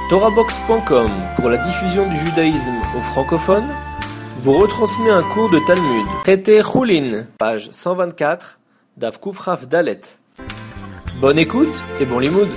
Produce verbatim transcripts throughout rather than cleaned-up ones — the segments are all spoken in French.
Torahbox point com, pour la diffusion du judaïsme aux francophones, vous retransmet un cours de Talmud. Traité Choulin, page cent vingt-quatre, Daf Kufraf Dalet. Bonne écoute et bon limoud.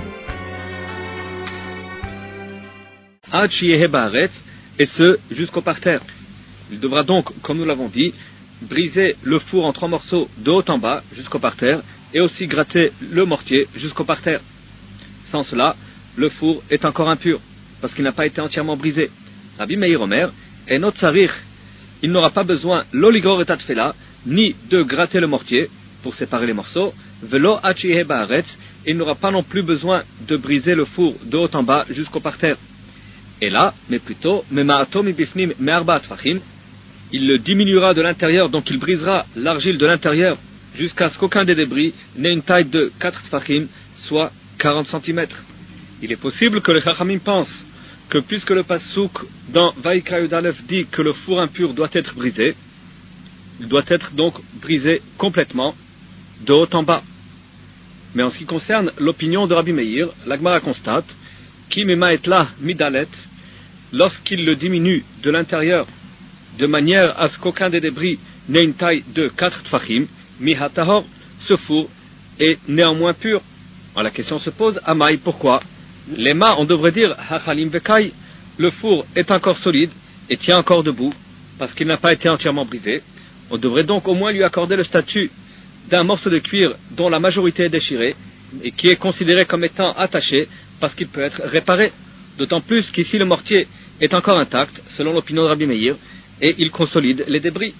Ad Shiyehe Baaretz, et ce jusqu'au parterre. Il devra donc, comme nous l'avons dit, briser le four en trois morceaux de haut en bas jusqu'au parterre et aussi gratter le mortier jusqu'au parterre. Sans cela, le four est encore impur parce qu'il n'a pas été entièrement brisé. Rabbi Meir Omer, et not tzarich, il n'aura pas besoin l'oligor et tatfela, ni de gratter le mortier pour séparer les morceaux, velo ad shiyehe baaretz, il n'aura pas non plus besoin de briser le four de haut en bas jusqu'au parterre. Et là, mais plutôt, mema'ato mibifnim me'arba tfachim, il le diminuera de l'intérieur, donc il brisera l'argile de l'intérieur jusqu'à ce qu'aucun des débris n'ait une taille de quatre tfachim, soit quarante centimètres. Il est possible que les Chachamim pensent que puisque le Passouk dans Vaïkra Yud Aleph dit que le four impur doit être brisé, il doit être donc brisé complètement, de haut en bas. Mais en ce qui concerne l'opinion de Rabbi Meir, la Gemara constate Ki mema etla midalet, lorsqu'il le diminue de l'intérieur de manière à ce qu'aucun des débris n'ait une taille de quatre tfachim, mi hatahor, ce four est néanmoins pur. Alors la question se pose, Amaï, pourquoi? Les mâts, on devrait dire, hachalim vekai, le four est encore solide et tient encore debout, parce qu'il n'a pas été entièrement brisé. On devrait donc au moins lui accorder le statut d'un morceau de cuir dont la majorité est déchirée, et qui est considéré comme étant attaché, parce qu'il peut être réparé. D'autant plus qu'ici le mortier est encore intact, selon l'opinion de Rabbi Meir, et il consolide les débris.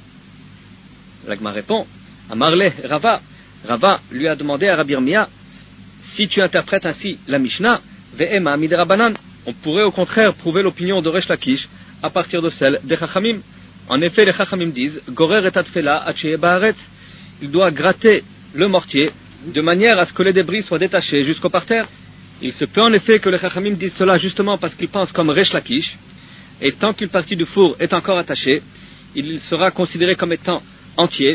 L'Agma répond, Amarle Rava, Rava lui a demandé à Rabbi Irmia, si tu interprètes ainsi la Mishnah, ve'ema midrabanan, on pourrait au contraire prouver l'opinion de Resh Lakish à partir de celle des Chachamim. En effet, les Chachamim disent, Gorer et Tatfela ad shiyehe baaretz, il doit gratter le mortier de manière à ce que les débris soient détachés jusqu'au parterre. Il se peut en effet que les Chachamim disent cela justement parce qu'ils pensent comme Resh Lakish, et tant qu'une partie du four est encore attachée, il sera considéré comme étant entier,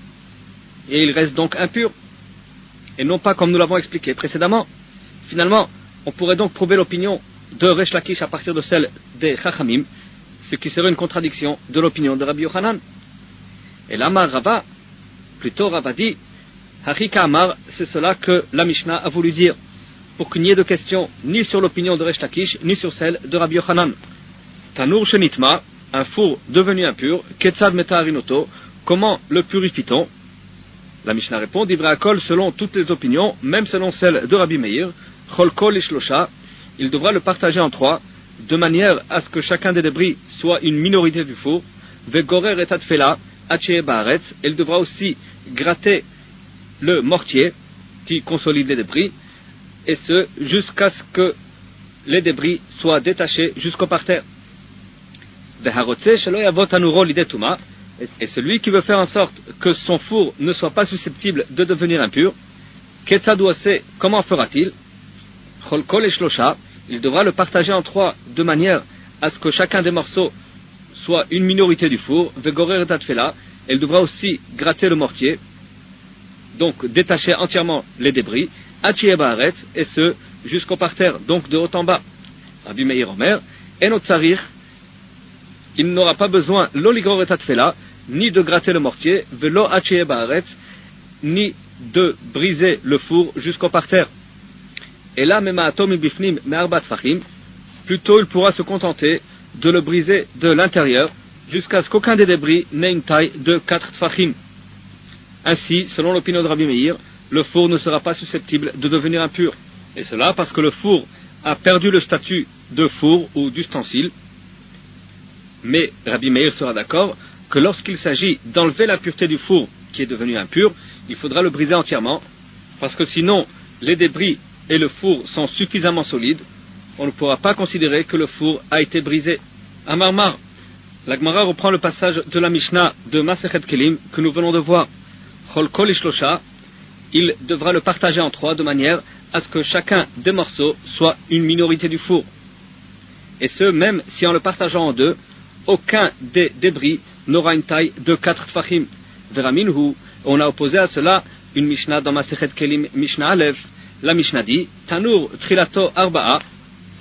et il reste donc impur, et non pas comme nous l'avons expliqué précédemment. Finalement, on pourrait donc prouver l'opinion de Resh Lakish à partir de celle des Chachamim, ce qui serait une contradiction de l'opinion de Rabbi Yochanan. Et l'Amar Rava, plutôt Rava dit, Hachika Amar, c'est cela que la Mishnah a voulu dire, pour qu'il n'y ait de question ni sur l'opinion de Resh Lakish, ni sur celle de Rabbi Yochanan. Tanur Shenitma, un four devenu impur, Ketzad Metaharinoto, comment le purifie-t-on? La Mishnah répond, Divrei Hakol, selon toutes les opinions, même selon celle de Rabbi Meir, Cholkol Ishlosha, il devra le partager en trois, de manière à ce que chacun des débris soit une minorité du four, Vegorer et Tatfela, ad shiyehe baaretz, il devra aussi gratter le mortier qui consolide les débris, et ce, jusqu'à ce que les débris soient détachés jusqu'au parterre. Et celui qui veut faire en sorte que son four ne soit pas susceptible de devenir impur, comment fera-t-il? Il devra le partager en trois de manière à ce que chacun des morceaux soit une minorité du four, et il devra aussi gratter le mortier, donc détacher entièrement les débris, et ce jusqu'au parterre, donc de haut en bas. Rabbi Meir Omer, enot tzarich, il n'aura pas besoin l'oligor et tatfela, ni de gratter le mortier, velo ad shiyehe baaretz, ni de briser le four jusqu'au parterre. Et là, mema'ato mibifnim me'arba tfachim, plutôt il pourra se contenter de le briser de l'intérieur, jusqu'à ce qu'aucun des débris n'ait une taille de quatre tfachim. Ainsi, selon l'opinion de Rabbi Meir, le four ne sera pas susceptible de devenir impur. Et cela parce que le four a perdu le statut de four ou d'ustensile. Mais Rabbi Meir sera d'accord que lorsqu'il s'agit d'enlever l'impureté du four qui est devenu impur, il faudra le briser entièrement, parce que sinon les débris et le four sont suffisamment solides, on ne pourra pas considérer que le four a été brisé. Amar Mar, la Gemara reprend le passage de la Mishnah de Masechet Kelim que nous venons de voir. Chol kol ishlosha, il devra le partager en trois de manière à ce que chacun des morceaux soit une minorité du four. Et ce, même si en le partageant en deux, aucun des débris n'aura une taille de quatre tfachim. Veraminhu, on a opposé à cela une Mishnah dans Masechet Kelim, Mishnah Aleph. La Mishnah dit, Tanur trilato arba'a,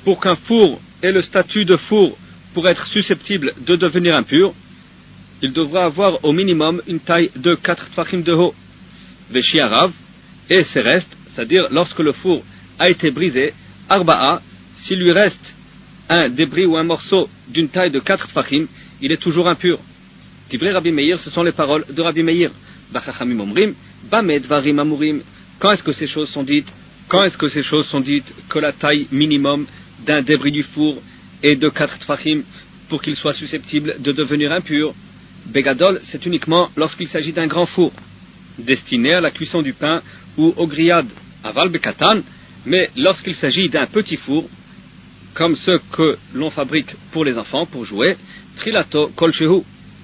pour qu'un four ait le statut de four pour être susceptible de devenir impur, il devra avoir au minimum une taille de quatre tfachim de haut. Veshiarav, et ses restes, c'est-à-dire lorsque le four a été brisé, arba'a, s'il lui reste un débris ou un morceau d'une taille de quatre tfachim, il est toujours impur. Divrei Rabbi Meir, ce sont les paroles de Rabbi Meir. Bachachamim omrim, bamed varim amurim. Quand est-ce que ces choses sont dites? Quand est-ce que ces choses sont dites que la taille minimum d'un débris du four est de quatre tfachim pour qu'il soit susceptible de devenir impur? Begadol, c'est uniquement lorsqu'il s'agit d'un grand four, destiné à la cuisson du pain ou aux grillades, aval bekatan, mais lorsqu'il s'agit d'un petit four, comme ceux que l'on fabrique pour les enfants, pour jouer, trilato kolchehu,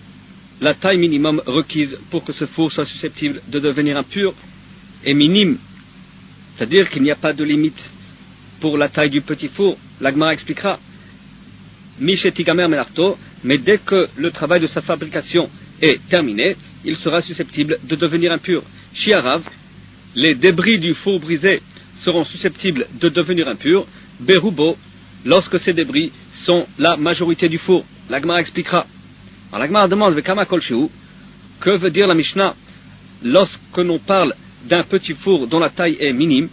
la taille minimum requise pour que ce four soit susceptible de devenir impur est minime, c'est-à-dire qu'il n'y a pas de limite pour la taille du petit four. L'Agmara expliquera. Mishetigamer melarto, mais dès que le travail de sa fabrication est terminé, il sera susceptible de devenir impur. Shiarav, les débris du four brisé seront susceptibles de devenir impurs. Berubo, lorsque ces débris sont la majorité du four. L'Agmara expliquera. Alors l'Agmara demande Vekama kolshehu, que veut dire la Mishnah lorsque l'on parle d'un petit four dont la taille est minime?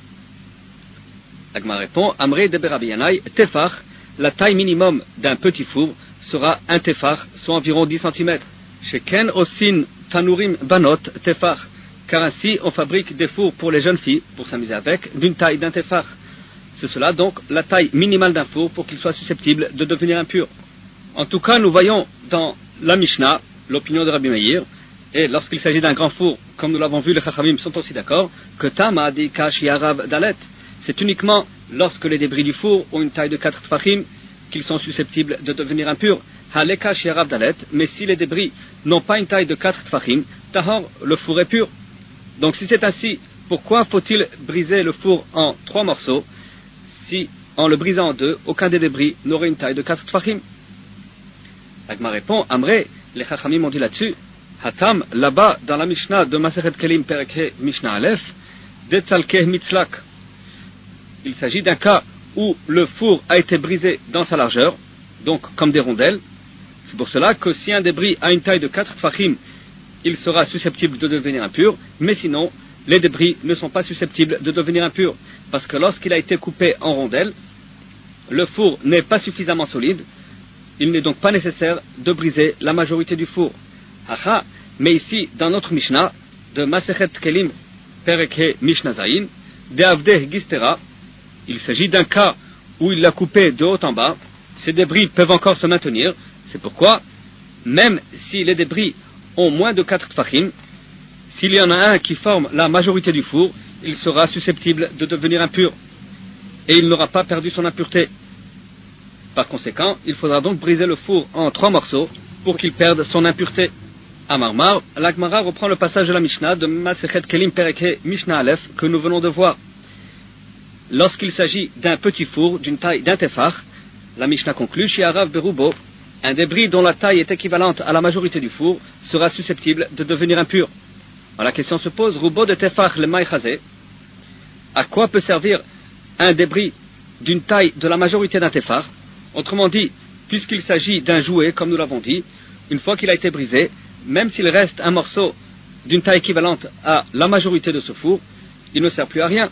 L'Agmara répond Amre de Berabi Yanai, tefach, la taille minimum d'un petit four sera un tefach, soit environ dix centimètres. Sheken osin tanurim banot tefach, car ainsi on fabrique des fours pour les jeunes filles, pour s'amuser avec, d'une taille d'un tefach. C'est cela donc la taille minimale d'un four pour qu'il soit susceptible de devenir impur. En tout cas, nous voyons dans la Mishnah l'opinion de Rabbi Meir, et lorsqu'il s'agit d'un grand four, comme nous l'avons vu, les Chachamim sont aussi d'accord, que Tama di Kash Yarav Dalet, c'est uniquement lorsque les débris du four ont une taille de quatre tfachim qu'ils sont susceptibles de devenir impurs. Haleka Yarav Dalet, mais si les débris n'ont pas une taille de quatre tfachim, Tahor, le four est pur. Donc si c'est ainsi, pourquoi faut-il briser le four en trois morceaux si, en le brisant en deux, aucun des débris n'aurait une taille de quatre tfachim? L'Agma répond, Amré, les Chachamim ont dit là-dessus, Hatam, là-bas, dans la Mishnah de Masechet Kelim Perek Mishnah Aleph, Detzalkeh Mitzlak. Il s'agit d'un cas où le four a été brisé dans sa largeur, donc comme des rondelles. C'est pour cela que si un débris a une taille de quatre tfachim, il sera susceptible de devenir impur, mais sinon, les débris ne sont pas susceptibles de devenir impurs, parce que lorsqu'il a été coupé en rondelles, le four n'est pas suffisamment solide. Il n'est donc pas nécessaire de briser la majorité du four. Haha, mais ici, dans notre Mishnah, de Masechet Kelim, Perek Mishnah Zayin, de Avdeh Gistera, il s'agit d'un cas où il l'a coupé de haut en bas. Ces débris peuvent encore se maintenir. C'est pourquoi, même si les débris ont moins de quatre tfachim, s'il y en a un qui forme la majorité du four, il sera susceptible de devenir impur. Et il n'aura pas perdu son impureté. Par conséquent, il faudra donc briser le four en trois morceaux pour qu'il perde son impureté. À Marmar, l'Agmara reprend le passage de la Mishnah de Masechet Kelim Perek Mishnah Aleph que nous venons de voir. Lorsqu'il s'agit d'un petit four d'une taille d'un tefach, la Mishnah conclut Shiarav Berubo, un débris dont la taille est équivalente à la majorité du four sera susceptible de devenir impur. Alors la question se pose, Rubo de tefach le maïchazé, à quoi peut servir un débris d'une taille de la majorité d'un tefach? Autrement dit, puisqu'il s'agit d'un jouet, comme nous l'avons dit, une fois qu'il a été brisé, même s'il reste un morceau d'une taille équivalente à la majorité de ce four, il ne sert plus à rien.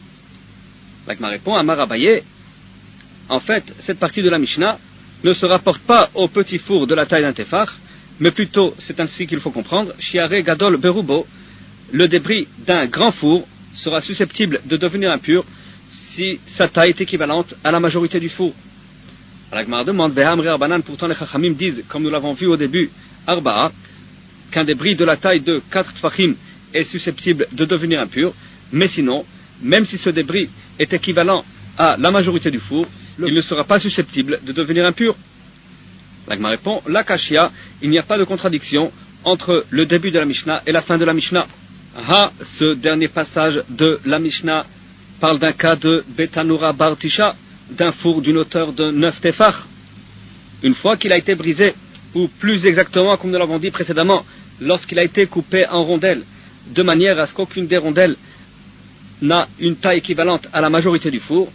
L'Agma répond à Marabaye, en fait, cette partie de la Mishnah ne se rapporte pas au petit four de la taille d'un tefach, mais plutôt, c'est ainsi qu'il faut comprendre, Shiare Gadol Berubo, le débris d'un grand four sera susceptible de devenir impur si sa taille est équivalente à la majorité du four. L'Agmara demande, Vehamre Arbanan, pourtant les Chachamim disent, comme nous l'avons vu au début, Arba'a, qu'un débris de la taille de quatre tfachim est susceptible de devenir impur, mais sinon, même si ce débris est équivalent à la majorité du four, il ne sera pas susceptible de devenir impur. L'Agma répond, la Kashia, il n'y a pas de contradiction entre le début de la Mishnah et la fin de la Mishnah. Ha, ce dernier passage de la Mishnah parle d'un cas de Betanura Bartisha, d'un four d'une hauteur de neuf tefach. Une fois qu'il a été brisé, ou plus exactement, comme nous l'avons dit précédemment, lorsqu'il a été coupé en rondelles, de manière à ce qu'aucune des rondelles n'a une taille équivalente à la majorité du four,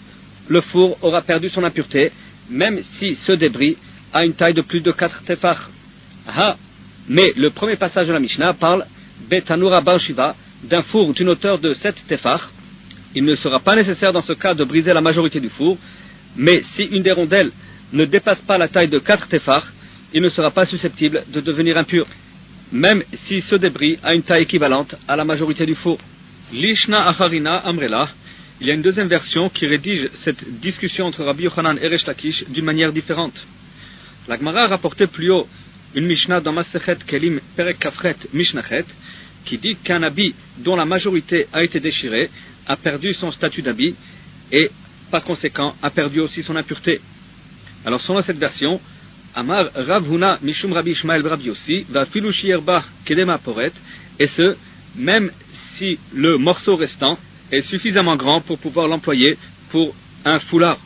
le four aura perdu son impureté, même si ce débris a une taille de plus de quatre tefach. Ah, mais le premier passage de la Mishnah parle Betanura Bar Shiva, d'un four d'une hauteur de sept tefach. Il ne sera pas nécessaire dans ce cas de briser la majorité du four, mais si une des rondelles ne dépasse pas la taille de quatre tefach, il ne sera pas susceptible de devenir impur, même si ce débris a une taille équivalente à la majorité du four. Lishna Acharina Amrela, il y a une deuxième version qui rédige cette discussion entre Rabbi Yochanan et Resh Lakish d'une manière différente. La Gemara a rapporté plus haut une Mishnah dans Masechet Kelim Perek Kafret Mishnachet qui dit qu'un habit dont la majorité a été déchirée a perdu son statut d'habit et par conséquent a perdu aussi son impureté. Alors selon cette version, Amar Rav Huna Mishum Rabbi Ishmael Rabbi Yossi va filouchi erba kedema poret, et ce même si le morceau restant est suffisamment grand pour pouvoir l'employer pour un foulard.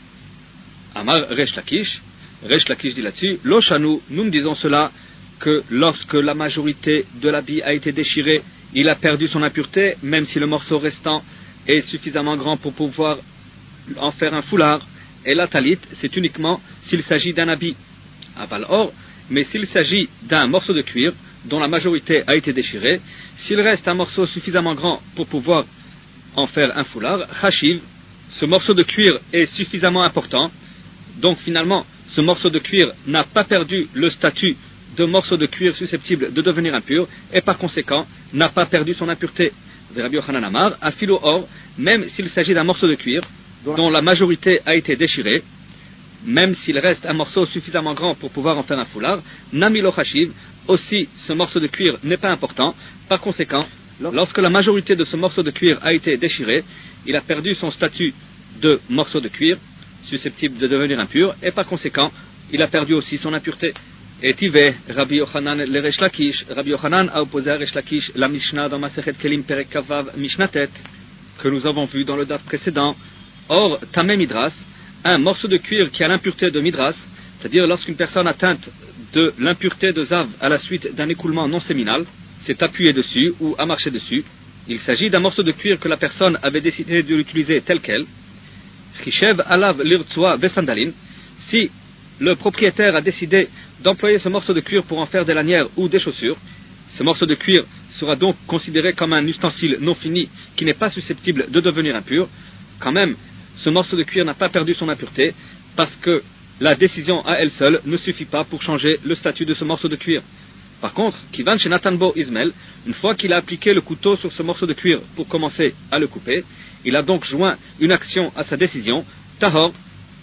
Amar Resh Lakish, Resh Lakish dit là-dessus, Lo Shanu, nous me disons cela, que lorsque la majorité de l'habit a été déchirée, il a perdu son impureté, même si le morceau restant est suffisamment grand pour pouvoir en faire un foulard. Et la talit, c'est uniquement s'il s'agit d'un habit. Aval or, mais s'il s'agit d'un morceau de cuir dont la majorité a été déchirée, s'il reste un morceau suffisamment grand pour pouvoir en faire un foulard, chashiv, ce morceau de cuir est suffisamment important, donc finalement, ce morceau de cuir n'a pas perdu le statut de morceau de cuir susceptible de devenir impur, et par conséquent, n'a pas perdu son impureté. Rabbi Yochanan Amar, afilo or, même s'il s'agit d'un morceau de cuir dont la majorité a été déchirée, même s'il reste un morceau suffisamment grand pour pouvoir en faire un foulard, namilo chashiv, aussi ce morceau de cuir n'est pas important, par conséquent, lorsque la majorité de ce morceau de cuir a été déchiré, il a perdu son statut de morceau de cuir, susceptible de devenir impur, et par conséquent, il a perdu aussi son impureté. Et Tive, Rabbi Yochanan le Resh Lakish, Rabbi Yochanan a opposé à Resh Lakish la Mishnah dans Masechet Kelim Perek Kavav Mishnatet, que nous avons vu dans le daf précédent. Or, Tamé Midras, un morceau de cuir qui a l'impureté de Midras, c'est-à-dire lorsqu'une personne atteinte de l'impureté de Zav à la suite d'un écoulement non séminal, s'est appuyé dessus ou a marché dessus, il s'agit d'un morceau de cuir que la personne avait décidé de l'utiliser tel quel. Chishev alav lirtsua vesandalin, si le propriétaire a décidé d'employer ce morceau de cuir pour en faire des lanières ou des chaussures, ce morceau de cuir sera donc considéré comme un ustensile non fini qui n'est pas susceptible de devenir impur. Quand même, ce morceau de cuir n'a pas perdu son impureté parce que la décision à elle seule ne suffit pas pour changer le statut de ce morceau de cuir. Par contre, Kivan chez Natanbo Ismael, une fois qu'il a appliqué le couteau sur ce morceau de cuir pour commencer à le couper, il a donc joint une action à sa décision, Tahor,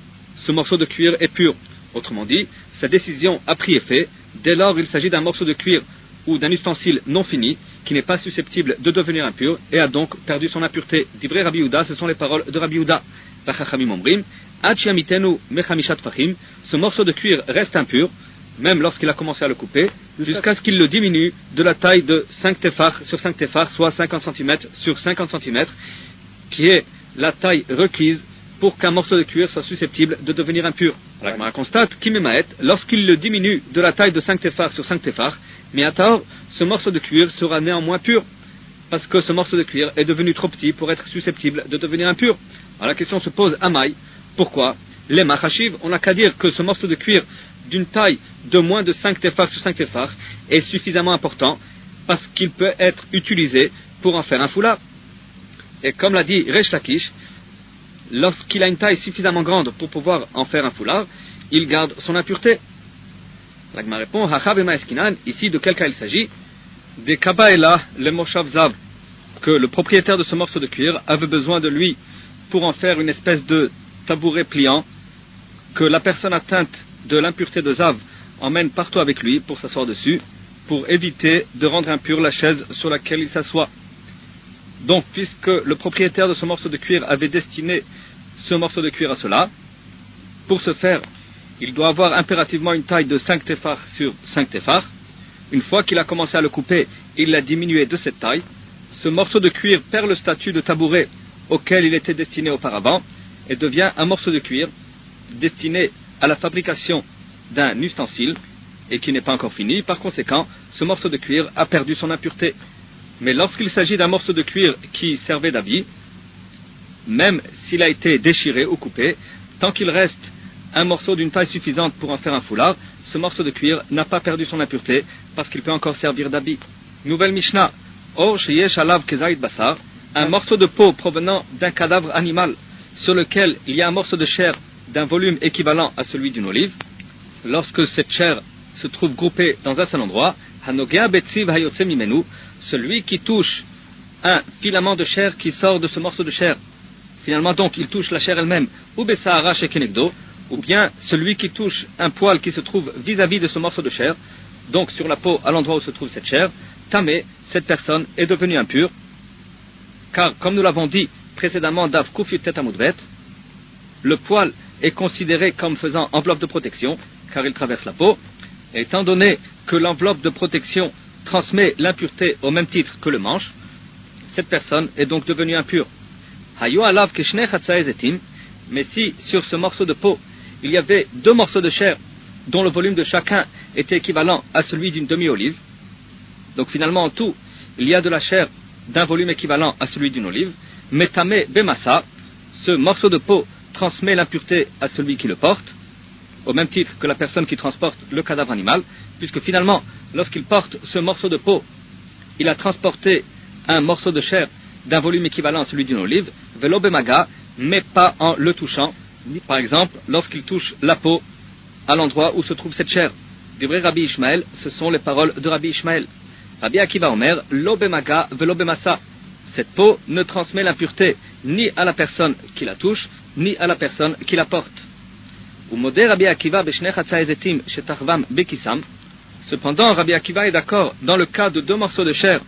ce morceau de cuir est pur. Autrement dit, sa décision a pris effet, dès lors il s'agit d'un morceau de cuir ou d'un ustensile non fini, qui n'est pas susceptible de devenir impur, et a donc perdu son impureté. Divrei Rabbi Yehuda, ce sont les paroles de Rabbi Yehuda. Chachamim omrim, Ad she'amitenu mechamishat fachim, ce morceau de cuir reste impur, même lorsqu'il a commencé à le couper, jusqu'à ce qu'il le diminue de la taille de cinq tefach sur cinq tefach, soit cinquante centimètres sur cinquante centimètres, qui est la taille requise pour qu'un morceau de cuir soit susceptible de devenir impur. La Gemara constate qu'Imemaet, lorsqu'il le diminue de la taille de cinq tefach sur cinq tefach, mais à tort, ce morceau de cuir sera néanmoins pur, parce que ce morceau de cuir est devenu trop petit pour être susceptible de devenir impur. Alors la question se pose à Maï, pourquoi les machachiv, on n'a qu'à dire que ce morceau de cuir d'une taille de moins de cinq tefach sur cinq tefach est suffisamment important, parce qu'il peut être utilisé pour en faire un foulard. Et comme l'a dit Resh Lakish, lorsqu'il a une taille suffisamment grande pour pouvoir en faire un foulard, il garde son impureté. La Gemara répond, Hachav ema eskinan, ici de quel cas il s'agit? Des kabaela, le moshav zav, que le propriétaire de ce morceau de cuir avait besoin de lui pour en faire une espèce de tabouret pliant, que la personne atteinte de l'impureté de zav emmène partout avec lui pour s'asseoir dessus, pour éviter de rendre impure la chaise sur laquelle il s'assoit. Donc, puisque le propriétaire de ce morceau de cuir avait destiné ce morceau de cuir à cela, pour ce faire, il doit avoir impérativement une taille de cinq tefach sur cinq tefach. Une fois qu'il a commencé à le couper, il l'a diminué de cette taille. Ce morceau de cuir perd le statut de tabouret auquel il était destiné auparavant et devient un morceau de cuir destiné à la fabrication d'un ustensile et qui n'est pas encore fini. Par conséquent, ce morceau de cuir a perdu son impureté. Mais lorsqu'il s'agit d'un morceau de cuir qui servait d'habit, même s'il a été déchiré ou coupé, tant qu'il reste un morceau d'une taille suffisante pour en faire un foulard, ce morceau de cuir n'a pas perdu son impureté parce qu'il peut encore servir d'habit. Nouvelle Mishnah. Or sheyesh alav kezait basar, un morceau de peau provenant d'un cadavre animal sur lequel il y a un morceau de chair d'un volume équivalent à celui d'une olive. Lorsque cette chair se trouve groupée dans un seul endroit, hanogea betziv hayotze mimenu, celui qui touche un filament de chair qui sort de ce morceau de chair, finalement donc il touche la chair elle-même, ou besahara shekenegdo, ou bien celui qui touche un poil qui se trouve vis-à-vis de ce morceau de chair, donc sur la peau à l'endroit où se trouve cette chair, tamé, cette personne est devenue impure, car comme nous l'avons dit précédemment d'av kufiutet amudvet, le poil est considéré comme faisant enveloppe de protection, car il traverse la peau, et étant donné que l'enveloppe de protection transmet l'impureté au même titre que le manche, cette personne est donc devenue impure. Hayo alav keshne chatzae zetim, mais si sur ce morceau de peau il y avait deux morceaux de chair dont le volume de chacun était équivalent à celui d'une demi-olive, donc finalement en tout il y a de la chair d'un volume équivalent à celui d'une olive, metame bemassa, ce morceau de peau transmet l'impureté à celui qui le porte, au même titre que la personne qui transporte le cadavre animal, puisque finalement lorsqu'il porte ce morceau de peau, il a transporté un morceau de chair d'un volume équivalent à celui d'une olive, velo bemaga, mais pas en le touchant, par exemple lorsqu'il touche la peau à l'endroit où se trouve cette chair. Divrei Rabbi Ishmael, ce sont les paroles de Rabbi Ishmael. Rabbi Akiva Omer, lo bemaga velo bemassa, cette peau ne transmet l'impureté ni à la personne qui la touche, ni à la personne qui la porte. Umodé Rabbi Akiva b'shnei chatzae zetim shetachvam bekisam. Cependant, Rabbi Akiva est d'accord dans le cas de deux morceaux de chair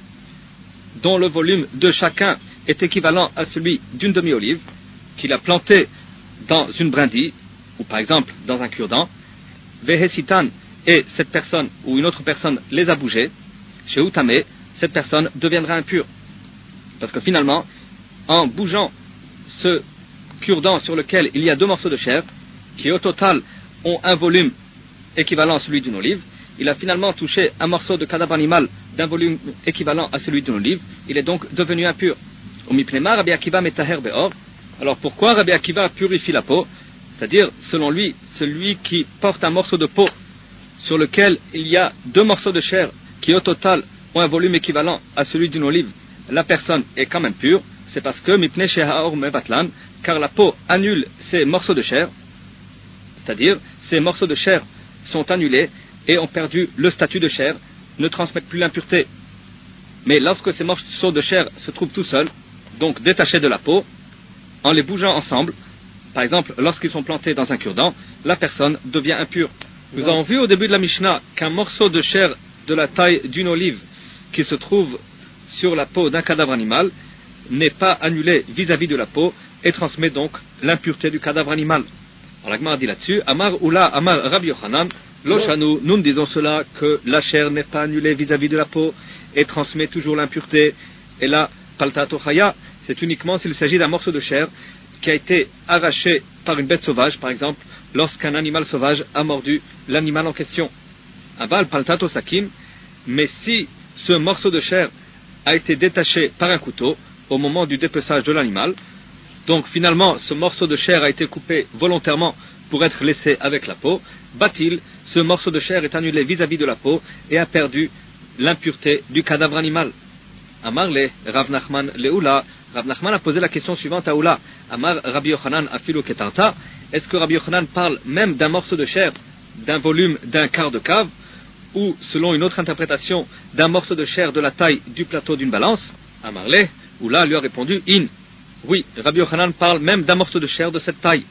dont le volume de chacun est équivalent à celui d'une demi-olive, qu'il a planté dans une brindille, ou par exemple dans un cure-dent, vehesitan, et cette personne ou une autre personne les a bougés, chez Utame, cette personne deviendra impure. Parce que finalement, en bougeant ce cure-dent sur lequel il y a deux morceaux de chair, qui au total ont un volume équivalent à celui d'une olive, il a finalement touché un morceau de cadavre animal d'un volume équivalent à celui d'une olive, il est donc devenu impur. Rabbi Akiva metaher beor. Alors pourquoi Rabbi Akiva purifie la peau? C'est-à-dire, selon lui, celui qui porte un morceau de peau sur lequel il y a deux morceaux de chair qui au total ont un volume équivalent à celui d'une olive, la personne est quand même pure, c'est parce que mipnei shehaor mevatlan, car la peau annule ces morceaux de chair, c'est-à-dire ces morceaux de chair sont annulés et ont perdu le statut de chair, ne transmettent plus l'impureté. Mais lorsque ces morceaux de chair se trouvent tout seuls, donc détachés de la peau, en les bougeant ensemble, par exemple lorsqu'ils sont plantés dans un cure-dent, la personne devient impure. Nous avons vu au début de la Mishnah qu'un morceau de chair de la taille d'une olive qui se trouve sur la peau d'un cadavre animal n'est pas annulé vis-à-vis de la peau et transmet donc l'impureté du cadavre animal. Alors la Gemara dit là-dessus, Amar Oula Amar Rabbi Yochanan, Loshanu, nous ne disons cela que la chair n'est pas annulée vis-à-vis de la peau et transmet toujours l'impureté. Et là, Paltato Chaya, c'est uniquement s'il s'agit d'un morceau de chair qui a été arraché par une bête sauvage, par exemple, lorsqu'un animal sauvage a mordu l'animal en question. Aval Paltato Sakim, mais si ce morceau de chair a été détaché par un couteau au moment du dépeçage de l'animal, donc finalement ce morceau de chair a été coupé volontairement pour être laissé avec la peau, Batil, ce morceau de chair est annulé vis-à-vis de la peau et a perdu l'impureté du cadavre animal. Amar le Rav Nachman le Oula, Rav Nachman a posé la question suivante à Oula. Amar Rabbi Yochanan afilu ketarta, est-ce que Rabbi Yochanan parle même d'un morceau de chair, d'un volume d'un quart de cave, ou selon une autre interprétation, d'un morceau de chair de la taille du plateau d'une balance? Amar le Oula lui a répondu in. Oui, Rabbi Yochanan parle même d'un morceau de chair de cette taille.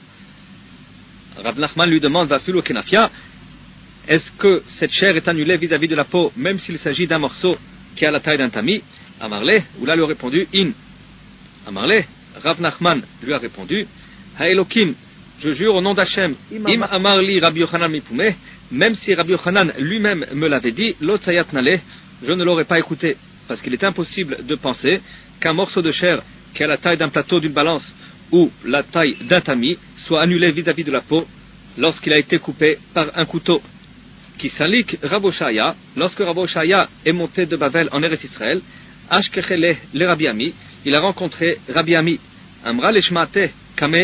Rav Nachman lui demande vafilu kenafia, est-ce que cette chair est annulée vis-à-vis de la peau, même s'il s'agit d'un morceau qui a la taille d'un tamis? Amarle, Oula lui a répondu in. Amarle, Rav Nachman lui a répondu, Haelokim, je jure au nom d'Hachem, im amarli Rabbi Yochanan mipumeh, même si Rabbi Yochanan lui-même me l'avait dit, lo tzayat naleh, je ne l'aurais pas écouté, parce qu'il est impossible de penser qu'un morceau de chair qui a la taille d'un plateau d'une balance ou la taille d'un tamis soit annulé vis-à-vis de la peau lorsqu'il a été coupé par un couteau. Qui salik Rav Oshaya, lorsque Rav Oshaya est monté de Bavel en Eretz Israël, Ashkechele le Rabbi Ami, il a rencontré Rabbi Ami, Amra leshmate kame.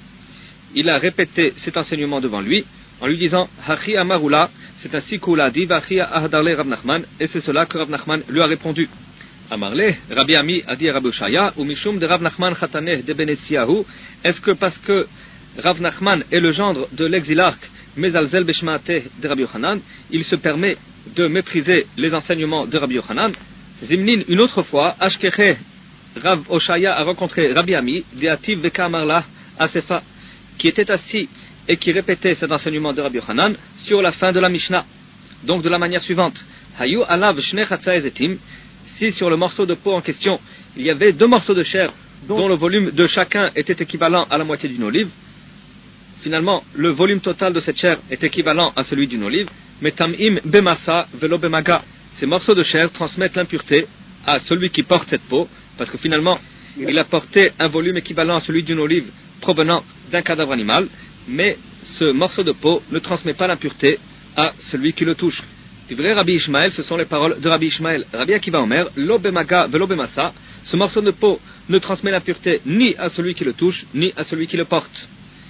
Il a répété cet enseignement devant lui en lui disant Hachi amarula, c'est ainsi qu'on l'a dit, Vachi ahdarle Rav Nachman, et c'est cela que Rav Nachman lui a répondu. Amarle, Rabbi Ami a dit à Rabbi Oshaya, ou Mishum de Rav Nachman Chataneh de Benetziahu, est-ce que parce que Rav Nachman est le gendre de l'exilarque Mezalzel Beshmaateh de Rabbi Yochanan, il se permet de mépriser les enseignements de Rabbi Yochanan? Zimnin, une autre fois, Ashkeche, Rav Oshaya a rencontré Rabbi Ami, Deativ Veka Amarla Asefa, qui était assis et qui répétait cet enseignement de Rabbi Yochanan sur la fin de la Mishnah. Donc de la manière suivante, Hayu alav shne chatzaezetim, si sur le morceau de peau en question, il y avait deux morceaux de chair dont le volume de chacun était équivalent à la moitié d'une olive, finalement, le volume total de cette chair est équivalent à celui d'une olive, mais tamim bemasa velo bemaga. Ces morceaux de chair transmettent l'impureté à celui qui porte cette peau, parce que finalement, il a porté un volume équivalent à celui d'une olive provenant d'un cadavre animal, mais ce morceau de peau ne transmet pas l'impureté à celui qui le touche. Divrei Rabbi Ishmael, ce sont les paroles de Rabbi Ishmael. Rabbi Akiva Omer, lo bemaga velo bemasa, ce morceau de peau ne transmet l'impureté ni à celui qui le touche, ni à celui qui le porte.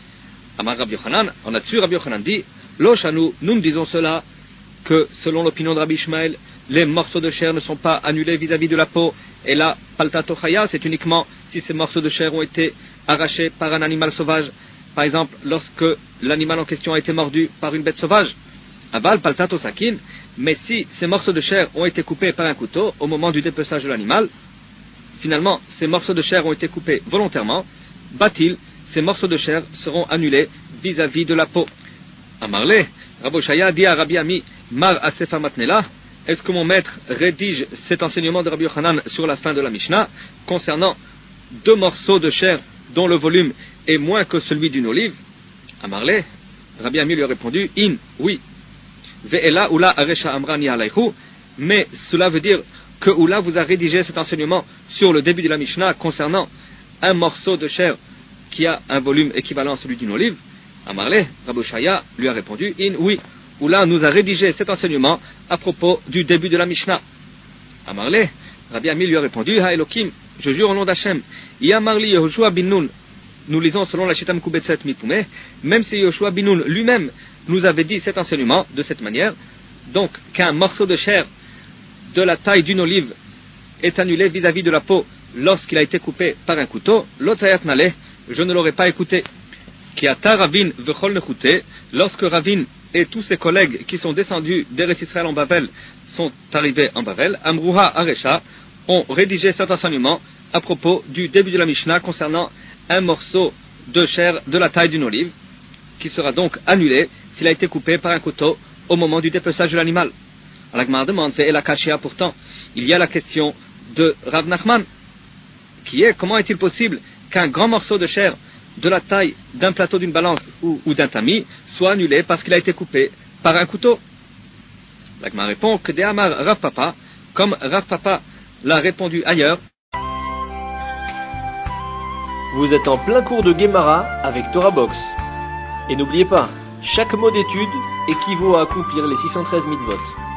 Amar Rabbi Yochanan, en là-dessus, Rabbi Yochanan dit, Lo shanu, nous ne disons cela, que selon l'opinion de Rabbi Ishmael, les morceaux de chair ne sont pas annulés vis-à-vis de la peau, et là, paltato chaya, c'est uniquement si ces morceaux de chair ont été arrachés par un animal sauvage, par exemple, lorsque l'animal en question a été mordu par une bête sauvage. Aval paltato sakin, mais si ces morceaux de chair ont été coupés par un couteau au moment du dépeçage de l'animal, finalement, ces morceaux de chair ont été coupés volontairement, batil, ces morceaux de chair seront annulés vis-à-vis de la peau. Amarle, Rabbi Oshaya dit à Rabbi Ami, Mar Asefa Matnela, est-ce que mon maître rédige cet enseignement de Rabbi Yochanan sur la fin de la Mishnah, concernant deux morceaux de chair dont le volume est moins que celui d'une olive? Amarle, Rabbi Ami lui a répondu, In, oui. Ve'ela ula aresha amrani alayhu, mais cela veut dire que Oula vous a rédigé cet enseignement sur le début de la Mishnah concernant un morceau de chair qui a un volume équivalent à celui d'une olive. Amarle, Rabbi Oshaya lui a répondu, In, oui. Oula nous a rédigé cet enseignement à propos du début de la Mishnah. Amarle, Rabbi Ami lui a répondu, Ha Elokim, je jure au nom d'Hachem, Yamarli Yehoshua bin Nun, nous lisons selon la Shitam Kubetset Mipumeh, même si Yehoshua bin Nun lui-même nous avait dit cet enseignement de cette manière, donc qu'un morceau de chair de la taille d'une olive est annulé vis-à-vis de la peau lorsqu'il a été coupé par un couteau, l'Otzayat Naleh, je ne l'aurais pas écouté. Qui a ta Ravin vechol nechouté, lorsque Ravin et tous ses collègues qui sont descendus d'Eretz Israël en Bavel sont arrivés en Bavel, Amrouha Aresha ont rédigé cet enseignement à propos du début de la Mishnah concernant un morceau de chair de la taille d'une olive, qui sera donc annulé s'il a été coupé par un couteau au moment du dépeçage de l'animal. Alors la Gemara demande, et la Kashia pourtant, il y a la question de Rav Nachman, qui est, comment est-il possible qu'un grand morceau de chair de la taille d'un plateau d'une balance ou, ou d'un tamis soit annulé parce qu'il a été coupé par un couteau? La Gemara répond que de Amar Rav Papa, comme Rav Papa l'a répondu ailleurs. Vous êtes en plein cours de Gemara avec Torah Box. Et n'oubliez pas, chaque mot d'étude équivaut à accomplir les six cent treize mitzvot.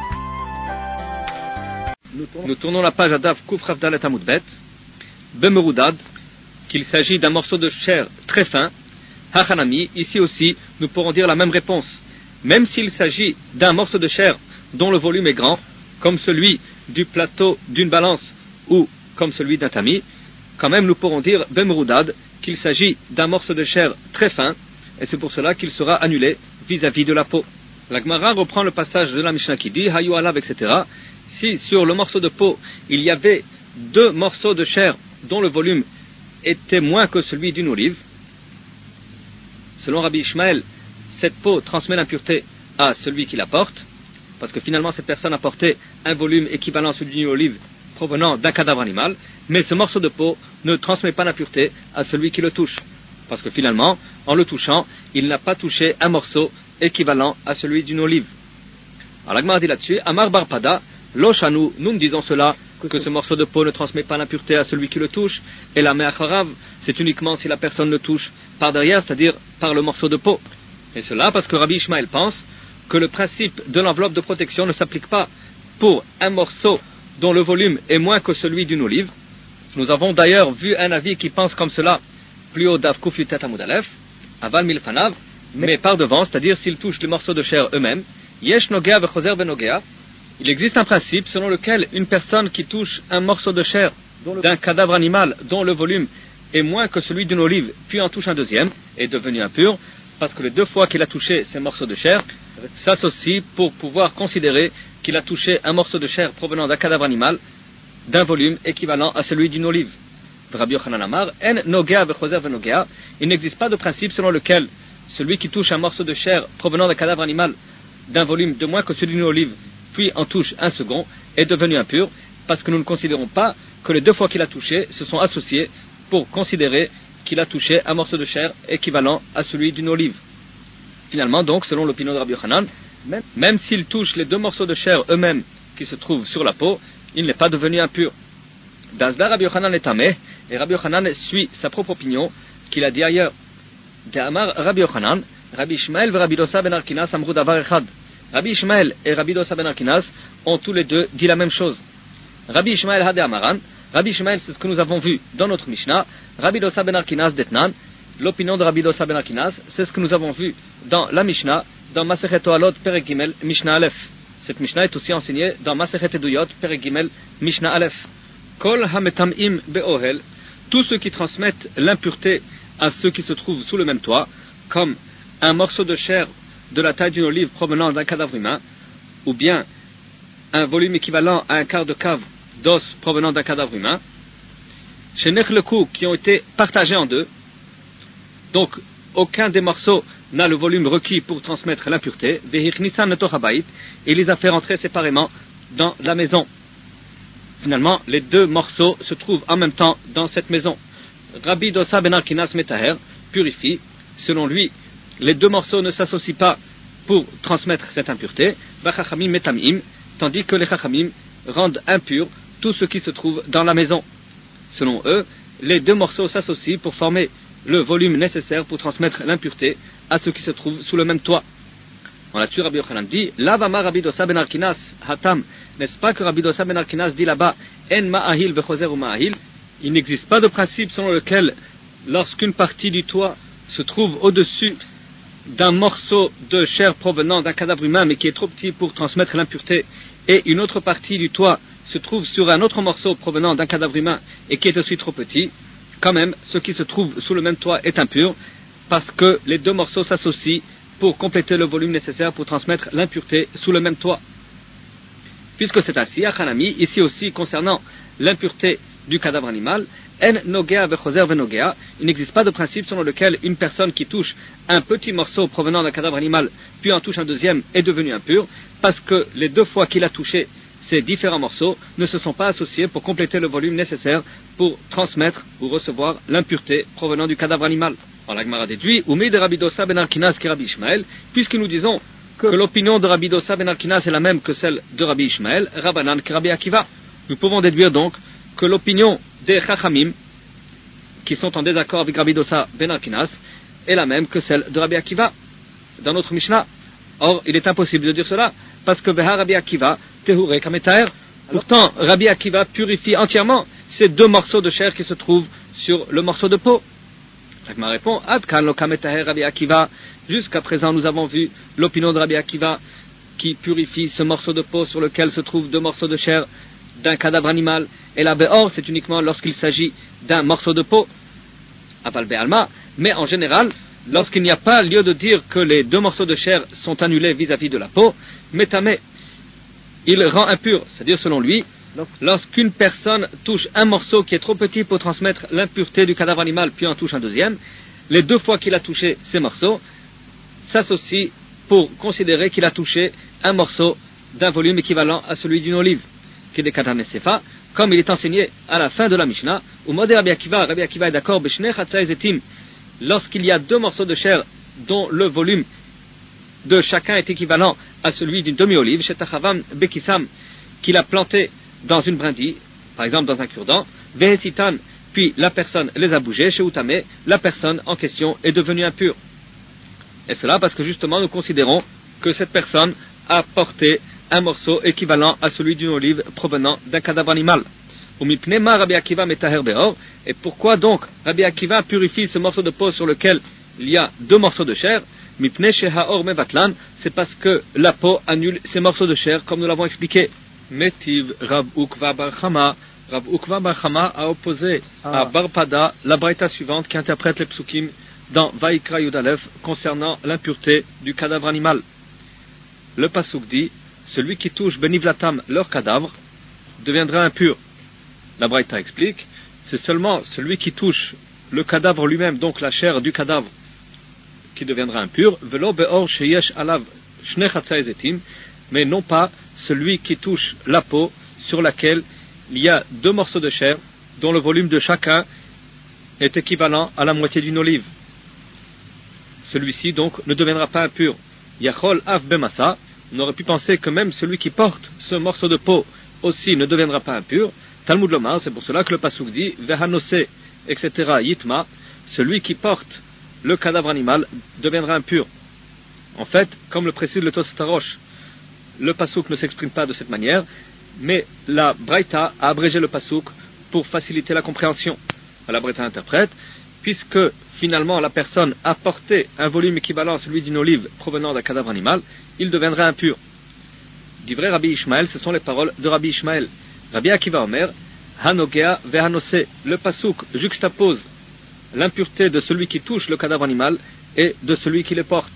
Nous tournons la page à Daf Kuf Rav Dalet Amud Bet, Bemerudad, qu'il s'agit d'un morceau de chair très fin. Hachanami, ici aussi, nous pourrons dire la même réponse. Même s'il s'agit d'un morceau de chair dont le volume est grand, comme celui du plateau d'une balance ou comme celui d'un tamis, quand même nous pourrons dire Bemerudad, qu'il s'agit d'un morceau de chair très fin, et c'est pour cela qu'il sera annulé vis-à-vis de la peau. La Gemara reprend le passage de la Mishnah qui dit Hayu alav, et cetera. Si sur le morceau de peau il y avait deux morceaux de chair dont le volume était moins que celui d'une olive, selon Rabbi Ishmael, cette peau transmet l'impureté à celui qui la porte, parce que finalement cette personne a porté un volume équivalent à celui d'une olive provenant d'un cadavre animal, mais ce morceau de peau ne transmet pas l'impureté à celui qui le touche, parce que finalement, en le touchant, il n'a pas touché un morceau équivalent à celui d'une olive. Alors la Gemara dit là-dessus, Amar Barpada, Loshanu, nous ne disons cela, que ce morceau de peau ne transmet pas l'impureté à celui qui le touche, et la me'acharav, c'est uniquement si la personne le touche par derrière, c'est-à-dire par le morceau de peau. Et cela parce que Rabbi Ishmael pense que le principe de l'enveloppe de protection ne s'applique pas pour un morceau dont le volume est moins que celui d'une olive. Nous avons d'ailleurs vu un avis qui pense comme cela plus haut d'Av Kuf Yutet Amud Aleph, Aval Milfanav, mais par devant, c'est-à-dire s'il touche les morceaux de chair eux-mêmes, Yesh Nogea Vechoser Benogea, il existe un principe selon lequel une personne qui touche un morceau de chair d'un cadavre animal dont le volume est moins que celui d'une olive, puis en touche un deuxième, est devenu impur, parce que les deux fois qu'il a touché ces morceaux de chair s'associent pour pouvoir considérer qu'il a touché un morceau de chair provenant d'un cadavre animal d'un volume équivalent à celui d'une olive. Rabbi Yochanan Amar, En Nogea Vechoser Venogea, il n'existe pas de principe selon lequel celui qui touche un morceau de chair provenant d'un cadavre animal d'un volume de moins que celui d'une olive, puis en touche un second, est devenu impur, parce que nous ne considérons pas que les deux fois qu'il a touché se sont associés pour considérer qu'il a touché un morceau de chair équivalent à celui d'une olive. Finalement, donc, selon l'opinion de Rabbi Yochanan, même, même s'il touche les deux morceaux de chair eux-mêmes qui se trouvent sur la peau, il n'est pas devenu impur. D'Azda Rabbi Yochanan est tamé, et Rabbi Yochanan suit sa propre opinion qu'il a dit ailleurs. De Amar Rabbi Yochanan, Rabbi Ishmael et Rabbi Dosa ben Arkinas amrou davar echad. Rabbi Ishmael et Rabbi Dosa ben Arkinas ont tous les deux dit la même chose. Rabbi Ishmael hade Amaran, Rabbi Ishmael c'est ce que nous avons vu dans notre Mishnah, Rabbi Dosa ben Arkinas detnan, l'opinion de Rabbi Dosa ben Arkinas, c'est ce que nous avons vu dans la Mishnah, dans Masechet Toalot Perek Gimel Mishnah Aleph. Cette Mishnah est aussi enseignée dans Masechet Eduyot Perek Gimel Mishnah Aleph. Kol hametamim be'ohel, tous ceux qui transmettent l'impureté à ceux qui se trouvent sous le même toit, comme un morceau de chair de la taille d'une olive provenant d'un cadavre humain, ou bien un volume équivalent à un quart de cave d'os provenant d'un cadavre humain, chez Nechlekou, qui ont été partagés en deux, donc aucun des morceaux n'a le volume requis pour transmettre l'impureté, et les a fait rentrer séparément dans la maison. Finalement, les deux morceaux se trouvent en même temps dans cette maison. Rabbi Dosa ben Arkinas Metaher purifie. Selon lui, les deux morceaux ne s'associent pas pour transmettre cette impureté. Vachachamim metamim, tandis que les chachamim rendent impur tout ce qui se trouve dans la maison. Selon eux, les deux morceaux s'associent pour former le volume nécessaire pour transmettre l'impureté à ceux qui se trouvent sous le même toit. En là-dessus, Rabbi Yochanan dit, Lavama Rabbi Dosa ben Arkinas hatam. N'est-ce pas que Rabbi Dosa ben Arkinas dit là-bas, En ma'ahil vechoser ou ma'ahil? Il n'existe pas de principe selon lequel, lorsqu'une partie du toit se trouve au-dessus d'un morceau de chair provenant d'un cadavre humain, mais qui est trop petit pour transmettre l'impureté, et une autre partie du toit se trouve sur un autre morceau provenant d'un cadavre humain, et qui est aussi trop petit, quand même, ce qui se trouve sous le même toit est impur, parce que les deux morceaux s'associent pour compléter le volume nécessaire pour transmettre l'impureté sous le même toit. Puisque c'est ainsi, à Hanami, ici aussi concernant l'impureté du cadavre animal, En Nogea Vechoser Venogea, il n'existe pas de principe selon lequel une personne qui touche un petit morceau provenant d'un cadavre animal, puis en touche un deuxième, est devenue impure, parce que les deux fois qu'il a touché ces différents morceaux ne se sont pas associés pour compléter le volume nécessaire pour transmettre ou recevoir l'impureté provenant du cadavre animal. Alors la Gemara déduit, Oumé de Rabbi Dosa ben Arkinas qui Rabbi Ishmael, puisque nous disons que l'opinion de Rabbi Dosa ben Arkinas est la même que celle de Rabbi Ishmael, Rabbanan qui Rabbi Akiva. Nous pouvons déduire donc que l'opinion des Chachamim, qui sont en désaccord avec Rabbi Dosa ben Arkinas, est la même que celle de Rabbi Akiva, dans notre Mishnah. Or, il est impossible de dire cela, parce que Beha Rabbi Akiva, Tehure Kametaer, pourtant Rabbi Akiva purifie entièrement ces deux morceaux de chair qui se trouvent sur le morceau de peau. Chacun répond, Adkan lo Kametaer Rabbi Akiva, jusqu'à présent nous avons vu l'opinion de Rabbi Akiva, qui purifie ce morceau de peau sur lequel se trouvent deux morceaux de chair d'un cadavre animal, et la Béor, c'est uniquement lorsqu'il s'agit d'un morceau de peau, Aval Béalma, mais en général, lorsqu'il n'y a pas lieu de dire que les deux morceaux de chair sont annulés vis-à-vis de la peau, Métamé, il rend impur, c'est-à-dire selon lui, lorsqu'une personne touche un morceau qui est trop petit pour transmettre l'impureté du cadavre animal, puis en touche un deuxième, les deux fois qu'il a touché ces morceaux s'associent pour considérer qu'il a touché un morceau d'un volume équivalent à celui d'une olive, qui est des Katan Sefa, comme il est enseigné à la fin de la Mishnah, où Modé Rabbi Akiva, Rabbi Akiva est d'accord, Beshne Chatzai Zetim, lorsqu'il y a deux morceaux de chair dont le volume de chacun est équivalent à celui d'une demi-olive, chez Tachavam Bekissam, qu'il a planté dans une brindille, par exemple dans un cure-dent, Vehesitan, puis la personne les a bougés, chez Utame, la personne en question est devenue impure. Et cela parce que justement nous considérons que cette personne a porté un morceau équivalent à celui d'une olive provenant d'un cadavre animal. Umipnei ma Rabbi Akiva metaher beor. Et pourquoi donc Rabbi Akiva purifie ce morceau de peau sur lequel il y a deux morceaux de chair? Mipnei shehaor mevatlan. C'est parce que la peau annule ces morceaux de chair, comme nous l'avons expliqué. Metiv Rab Ukva bar Chama. Rab Ukva bar Chama a opposé ah. à Bar Pada la braïta suivante qui interprète les psukim dans Vaikra Yudalef concernant l'impureté du cadavre animal. Le pasuk dit, celui qui touche benivlatam leur cadavre deviendra impur. La braïta explique, c'est seulement celui qui touche le cadavre lui-même, donc la chair du cadavre, qui deviendra impur, velo beor sheyesh alav shnei chatzai zetim, mais non pas celui qui touche la peau sur laquelle il y a deux morceaux de chair dont le volume de chacun est équivalent à la moitié d'une olive. Celui-ci donc ne deviendra pas impur. Yachol af bemasa, on aurait pu penser que même celui qui porte ce morceau de peau aussi ne deviendra pas impur. Talmud Lomar, c'est pour cela que le pasuk dit vehanose, et cetera yitma, celui qui porte le cadavre animal deviendra impur. En fait, comme le précise le Tosfot Harosh, le pasuk ne s'exprime pas de cette manière, mais la braïta a abrégé le pasuk pour faciliter la compréhension. La braïta interprète, puisque finalement la personne a porté un volume équivalent à celui d'une olive provenant d'un cadavre animal, il deviendra impur. Divrei Rabbi Ishmael, ce sont les paroles de Rabbi Ishmael. Rabbi Akiva Omer, Hanogea vehanose, le pasuk juxtapose l'impureté de celui qui touche le cadavre animal et de celui qui le porte.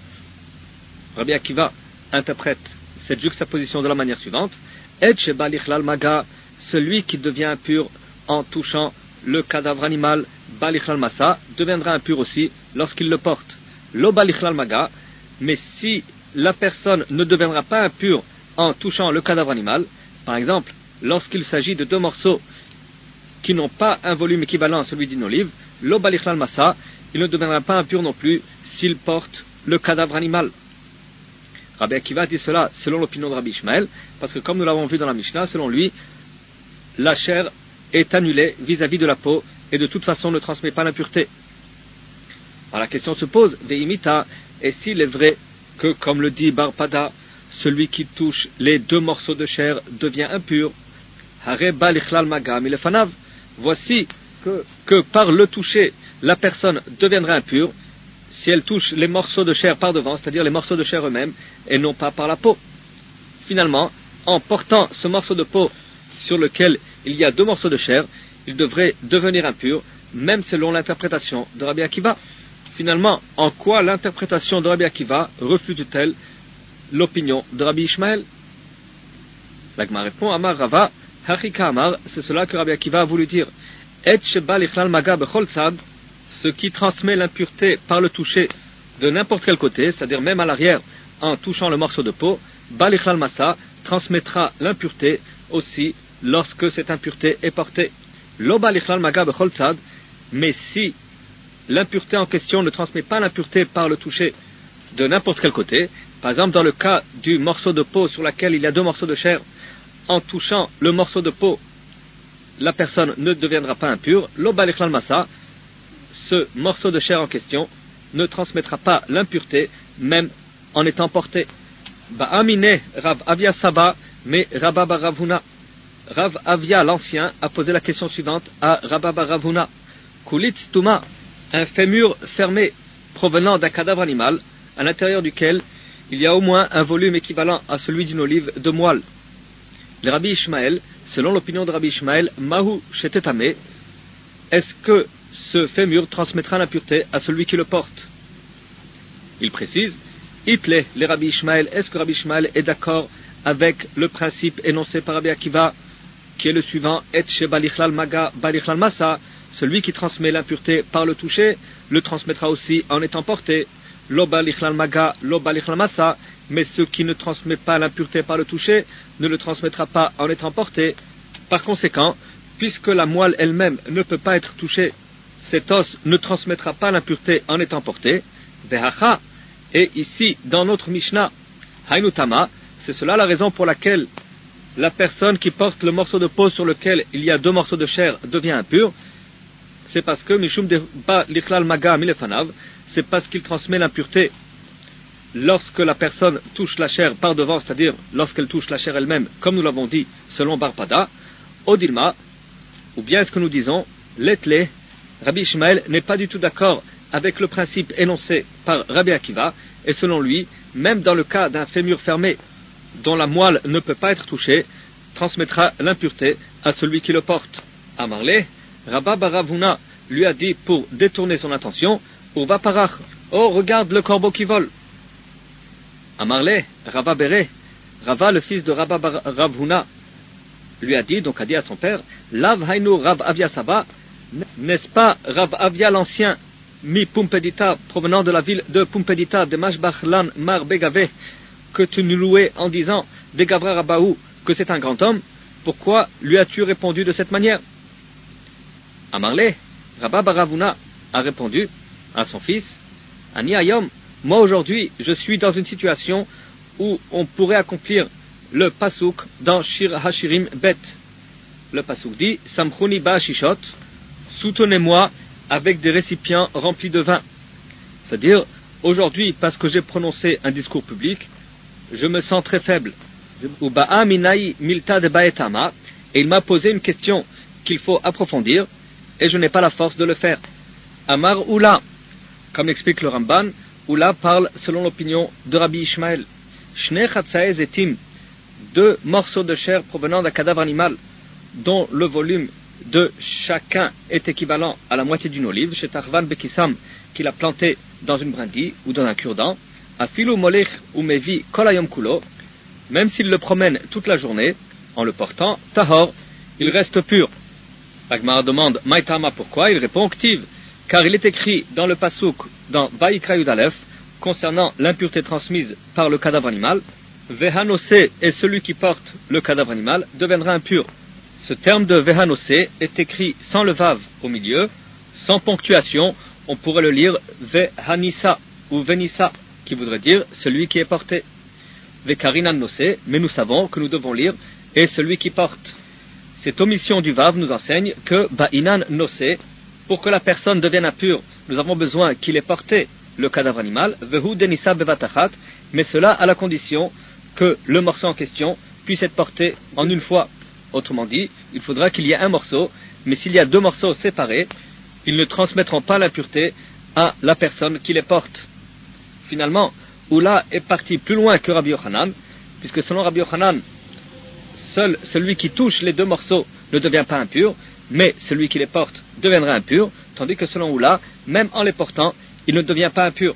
Rabbi Akiva interprète cette juxtaposition de la manière suivante, Et sheba lichlal maga, celui qui devient impur en touchant le cadavre animal, balichlal masa, deviendra impur aussi lorsqu'il le porte. Lo balichlal maga, mais si la personne ne deviendra pas impure en touchant le cadavre animal, par exemple, lorsqu'il s'agit de deux morceaux qui n'ont pas un volume équivalent à celui d'une olive, lo balichlal masa, il ne deviendra pas impur non plus s'il porte le cadavre animal. Rabbi Akiva dit cela selon l'opinion de Rabbi Ishmael, parce que comme nous l'avons vu dans la Mishnah, selon lui, la chair est annulée vis-à-vis de la peau et de toute façon ne transmet pas l'impureté. Alors la question se pose, Veimita, et s'il est vrai que, comme le dit Bar Pada, celui qui touche les deux morceaux de chair devient impur, Hare balichlal magam ilefanav, voici que, que par le toucher, la personne deviendra impure, si elle touche les morceaux de chair par devant, c'est-à-dire les morceaux de chair eux-mêmes, et non pas par la peau. Finalement, en portant ce morceau de peau sur lequel il y a deux morceaux de chair, il devrait devenir impur, même selon l'interprétation de Rabbi Akiva. Finalement, en quoi l'interprétation de Rabbi Akiva refute-t-elle l'opinion de Rabbi Ishmael? L'Agma répond, Amar Rava, Hachika Amar, c'est cela que Rabbi Akiva a voulu dire. Et sheba lichlal maga bechol tzad, ce qui transmet l'impureté par le toucher de n'importe quel côté, c'est-à-dire même à l'arrière, en touchant le morceau de peau, balichlal masa transmettra l'impureté aussi lorsque cette impureté est portée. Lo balichlal maga bechol tzad, mais si l'impureté en question ne transmet pas l'impureté par le toucher de n'importe quel côté, par exemple dans le cas du morceau de peau sur lequel il y a deux morceaux de chair, en touchant le morceau de peau, la personne ne deviendra pas impure. Lo balichlal masa, ce morceau de chair en question ne transmettra pas l'impureté, même en étant porté. Ba'amine Rav Avia Saba, mais Rabba bar Rav Huna. Rav Avia l'ancien a posé la question suivante à Rabba bar Rav Huna. Kulitz Tuma, un fémur fermé provenant d'un cadavre animal, à l'intérieur duquel il y a au moins un volume équivalent à celui d'une olive de moelle. Le Rabbi Ishmael, selon l'opinion de Rabbi Ishmael, Mahu Shetetame, est-ce que ce fémur transmettra l'impureté à celui qui le porte? Il précise, Itle, les Rabbi Ishmael, est-ce que Rabbi Ishmael est d'accord avec le principe énoncé par Rabbi Akiva, qui est le suivant, Et she balichlal maga balichlal masa, celui qui transmet l'impureté par le toucher, le transmettra aussi en étant porté, Lo balichlal maga, lo balichlal masa, mais ce qui ne transmet pas l'impureté par le toucher, ne le transmettra pas en étant porté. Par conséquent, puisque la moelle elle-même ne peut pas être touchée, cet os ne transmettra pas l'impureté en étant porté. Vehacha, et ici, dans notre Mishnah, Hainutama, c'est cela la raison pour laquelle la personne qui porte le morceau de peau sur lequel il y a deux morceaux de chair devient impur. C'est parce que Mishum de ba lichlal maga milefanav, c'est parce qu'il transmet l'impureté lorsque la personne touche la chair par devant, c'est-à-dire lorsqu'elle touche la chair elle-même, comme nous l'avons dit selon Bar Pada. Odilma, Ou bien est-ce que nous disons, l'étlé, Rabbi Ishmael n'est pas du tout d'accord avec le principe énoncé par Rabbi Akiva, et selon lui, même dans le cas d'un fémur fermé, dont la moelle ne peut pas être touchée, transmettra l'impureté à celui qui le porte. Amarle, Rabba Baravuna lui a dit pour détourner son attention, Urva Parach, oh regarde le corbeau qui vole. Amarle, Rabba Bere, Rava le fils de Rabba Baravuna lui a dit, donc a dit à son père, Lav Hainu Rav Avia Saba, n'est-ce pas Rav Avia l'ancien, mi Pumpedita, provenant de la ville de Pumpedita, de Mashbachlan Mar Begave, que tu nous louais en disant, de Gavra Rabaou, que c'est un grand homme, pourquoi lui as-tu répondu de cette manière? Amarle, Rabba Baravuna a répondu à son fils, Ani Ayom, moi aujourd'hui je suis dans une situation où on pourrait accomplir le pasouk dans Shir Hashirim Bet. Le pasouk dit, Samchuni ba shishot, soutenez-moi avec des récipients remplis de vin. C'est-à-dire, aujourd'hui, parce que j'ai prononcé un discours public, je me sens très faible. Uba'a minai milta de baetama, et il m'a posé une question qu'il faut approfondir, et je n'ai pas la force de le faire. Amar Oula, comme l'explique le Ramban, Oula parle selon l'opinion de Rabbi Ishmael. Shne chatzae zetim, deux morceaux de chair provenant d'un cadavre animal, dont le volume de chacun est équivalent à la moitié d'une olive, chez Tarvan Bekissam, qu'il a planté dans une brindille ou dans un cure-dent, afilu molech ou mevi kolayom kulo, même s'il le promène toute la journée, en le portant, tahor, il reste pur. La Gemara demande, Maïtama, pourquoi? Il répond, Ktiv, car il est écrit dans le Pasuk, dans Vayikra Yud Aleph, concernant l'impureté transmise par le cadavre animal, Vehanosé et celui qui porte le cadavre animal deviendra impur. Ce terme de Vehanosé est écrit sans le vav au milieu, sans ponctuation, on pourrait le lire Vehanissa ou Venissa, qui voudrait dire celui qui est porté. Vekarinan nosé, mais nous savons que nous devons lire et celui qui porte. Cette omission du vav nous enseigne que Ba'inan nosé, pour que la personne devienne impure, nous avons besoin qu'il ait porté le cadavre animal, Vehu denissa bevatachat, mais cela à la condition que le morceau en question puisse être porté en une fois. Autrement dit, il faudra qu'il y ait un morceau, mais s'il y a deux morceaux séparés, ils ne transmettront pas l'impureté à la personne qui les porte. Finalement, Oula est parti plus loin que Rabbi Yochanan, puisque selon Rabbi Yochanan, seul celui qui touche les deux morceaux ne devient pas impur, mais celui qui les porte deviendra impur, tandis que selon Oula, même en les portant, il ne devient pas impur.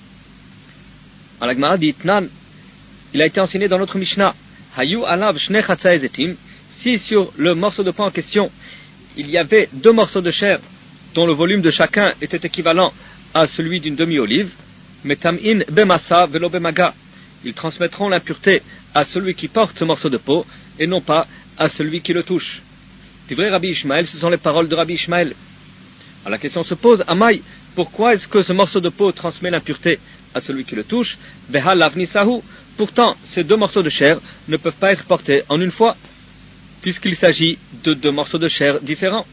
En la Gemara dit Tnan, il a été enseigné dans notre Mishnah, Hayu alav shne chatzae zetim, si sur le morceau de pain en question, il y avait deux morceaux de chair, dont le volume de chacun était équivalent à celui d'une demi-olive, metam'in bemassa velo bemaga, ils transmettront l'impureté à celui qui porte ce morceau de peau, et non pas à celui qui le touche. C'est vrai, Rabbi Ishmael, ce sont les paroles de Rabbi Ishmael. Alors la question se pose, Amaï, pourquoi est-ce que ce morceau de peau transmet l'impureté à celui qui le touche? Veha lavnisahu, pourtant ces deux morceaux de chair ne peuvent pas être portés en une fois, puisqu'il s'agit de deux morceaux de chair différents.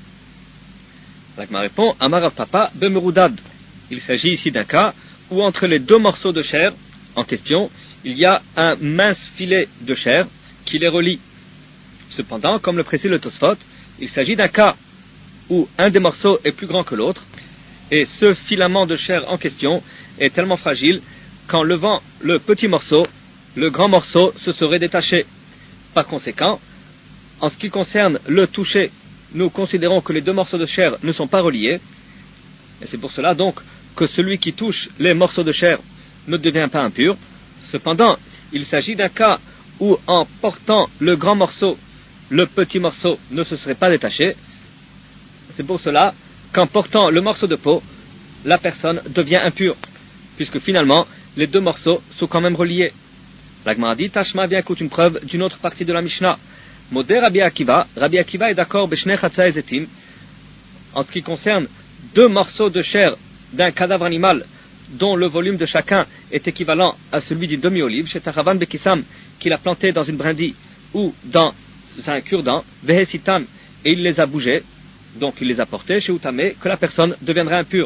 L'Agma répond, Amarav Papa Bemerudad. Il s'agit ici d'un cas où entre les deux morceaux de chair en question, il y a un mince filet de chair qui les relie. Cependant, comme le précise le Tosfot, il s'agit d'un cas où un des morceaux est plus grand que l'autre, et ce filament de chair en question est tellement fragile qu'en levant le petit morceau, le grand morceau se serait détaché. Par conséquent, en ce qui concerne le toucher, nous considérons que les deux morceaux de chair ne sont pas reliés, et c'est pour cela donc que celui qui touche les morceaux de chair ne devient pas impur. Cependant, il s'agit d'un cas où en portant le grand morceau, le petit morceau ne se serait pas détaché. C'est pour cela qu'en portant le morceau de peau, la personne devient impure, puisque finalement, les deux morceaux sont quand même reliés. La Gemara dit, Tashma vient écoute une preuve d'une autre partie de la Mishnah. Modé Rabbi Akiva, Rabbi Akiva est d'accord, Beshne Chatzae Zetim, en ce qui concerne deux morceaux de chair d'un cadavre animal dont le volume de chacun est équivalent à celui d'une demi-olive, chez Taravan Bekissam, qu'il a planté dans une brindille ou dans un cure-dent, Vehesitan, et il les a bougés, donc il les a portés chez Utamé, que la personne deviendra impure.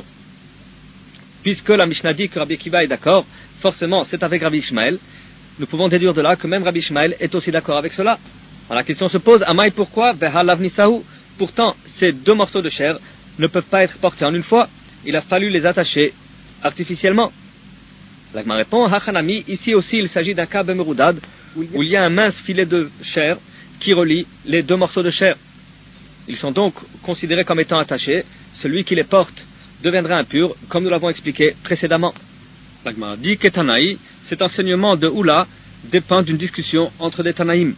Puisque la Mishnah dit que Rabbi Akiva est d'accord, forcément c'est avec Rabbi Ishmael, nous pouvons déduire de là que même Rabbi Ishmael est aussi d'accord avec cela. Alors la question se pose, Amaï pourquoi Veha lavnisahu, Pourtant, ces deux morceaux de chair ne peuvent pas être portés en une fois. Il a fallu les attacher artificiellement. L'Agma répond, Hachanami, ici aussi il s'agit d'un cas bemeroudad, où il y a un mince filet de chair qui relie les deux morceaux de chair. Ils sont donc considérés comme étant attachés. Celui qui les porte deviendra impur, comme nous l'avons expliqué précédemment. L'Agma dit que Tanaï, cet enseignement de Oula dépend d'une discussion entre des Tanaïm.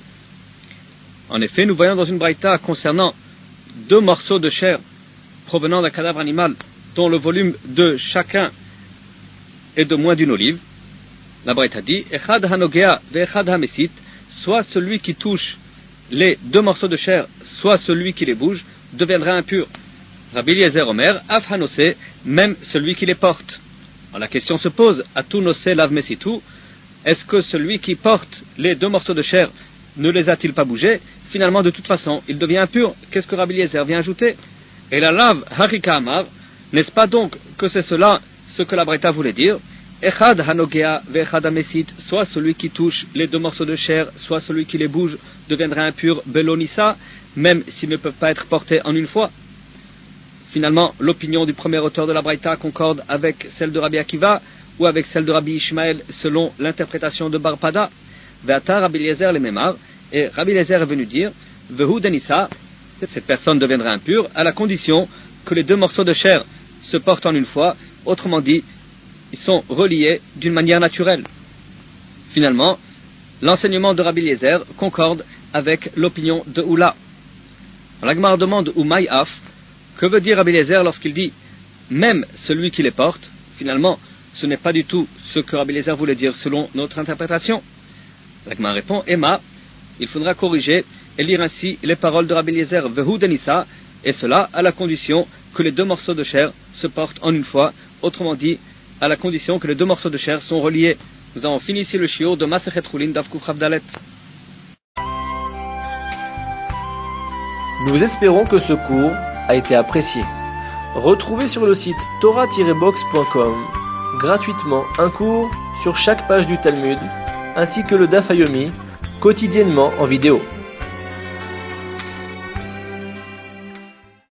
En effet, nous voyons dans une braïta concernant deux morceaux de chair provenant d'un cadavre animal dont le volume de chacun est de moins d'une olive. La braïta dit Echad hanogea ve'echad hamesit, soit celui qui touche les deux morceaux de chair, soit celui qui les bouge, deviendra impur. Rabbi Eliezer Omer, af hanose, même celui qui les porte. Alors la question se pose, atu nose lav mesitu, est-ce que celui qui porte les deux morceaux de chair ne les a-t-il pas bougés? Finalement, de toute façon, il devient impur. Qu'est-ce que Rabbi Eliezer vient ajouter? Et la lave harika amar, n'est-ce pas donc que c'est cela ce que la Braïta voulait dire? Echad hanogea ve'echad hamesit, soit celui qui touche les deux morceaux de chair, soit celui qui les bouge, deviendra impur belonissa, même s'ils ne peuvent pas être portés en une fois. Finalement, l'opinion du premier auteur de la Braïta concorde avec celle de Rabbi Akiva ou avec celle de Rabbi Ishmael selon l'interprétation de Barpada. Ve'ata Rabbi Eliezer le Memar, et Rabbi Eliezer est venu dire Vehu denissa, cette personne deviendra impure à la condition que les deux morceaux de chair se portent en une fois, autrement dit, ils sont reliés d'une manière naturelle. Finalement, l'enseignement de Rabbi Eliezer concorde avec l'opinion de Oula. L'Agmar demande Umaï Af, que veut dire Rabbi Eliezer lorsqu'il dit même celui qui les porte? Finalement, ce n'est pas du tout ce que Rabbi Eliezer voulait dire selon notre interprétation. L'Agmar répond Emma, il faudra corriger et lire ainsi les paroles de Rabbi Eliezer Vehu denissa, et cela à la condition que les deux morceaux de chair se portent en une fois, autrement dit, à la condition que les deux morceaux de chair sont reliés. Nous avons fini ici le shiur de Masechet Chulin Daf Kuf Chaf Dalet. Nous espérons que ce cours a été apprécié. Retrouvez sur le site torah tiret box point com gratuitement un cours sur chaque page du Talmud, ainsi que le Daf Yomi, quotidiennement en vidéo.